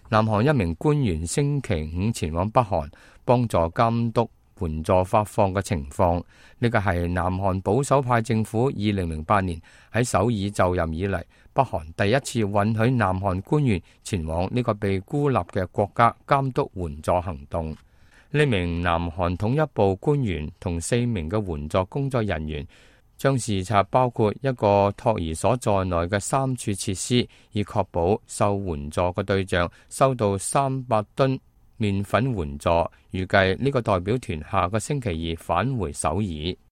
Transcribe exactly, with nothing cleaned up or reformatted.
南韓一名官員星期五前往北韓，幫助監督援助發放嘅情況。呢個係南韓保守派政府二零零八年喺首爾就任以嚟，北韓第一次允許南韓官員前往呢個被孤立嘅國家監督援助行動。呢名南韓統一部官員同四名嘅援助工作人員將視察包括一個托兒所在內嘅三處設施，以確保受援助嘅對象收到三百噸麵粉援助。預計呢個代表團下個星期二返回首爾。